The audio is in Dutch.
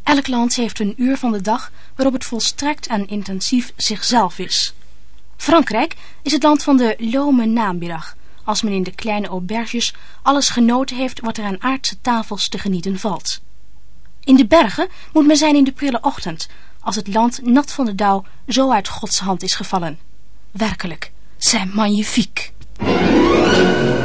Elk land heeft een uur van de dag waarop het volstrekt en intensief zichzelf is. Frankrijk is het land van de lome namiddag, als men in de kleine auberges alles genoten heeft wat er aan aardse tafels te genieten valt. In de bergen moet men zijn in de prille ochtend, als het land nat van de dauw zo uit Gods hand is gevallen. Werkelijk, c'est magnifique.